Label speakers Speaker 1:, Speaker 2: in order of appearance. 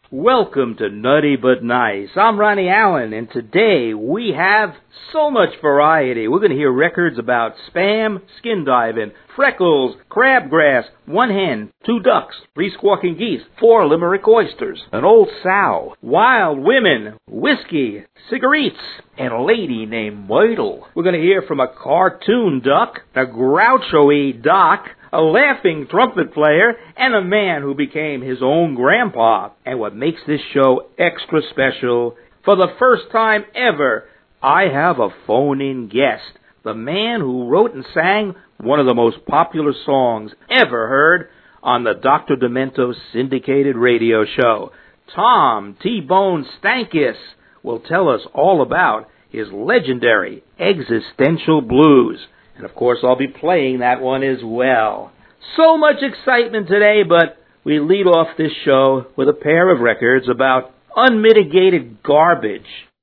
Speaker 1: Welcome to Nutty But Nice. I'm Ronnie Allen, and today we have so much variety. We're going to hear records about Spam, skin diving, freckles, crabgrass, one hen, 2 ducks, 3 squawking geese, 4 limerick oysters, an old sow, wild women, whiskey, cigarettes, and a lady named Myrtle. We're going to hear from a cartoon duck, a groucho-y doc, a laughing trumpet player, and a man who became his own grandpa. And what makes this show extra special, for the first time ever, I have a phone-in guest, the man who wrote and sang one of the most popular songs ever heard on the Dr. Demento syndicated radio show. Tom T-Bone Stankus will tell us all about his legendary Existential Blues. And, of course, I'll be playing that one as well. So much excitement today, but we lead off this show with a pair of records about unmitigated garbage.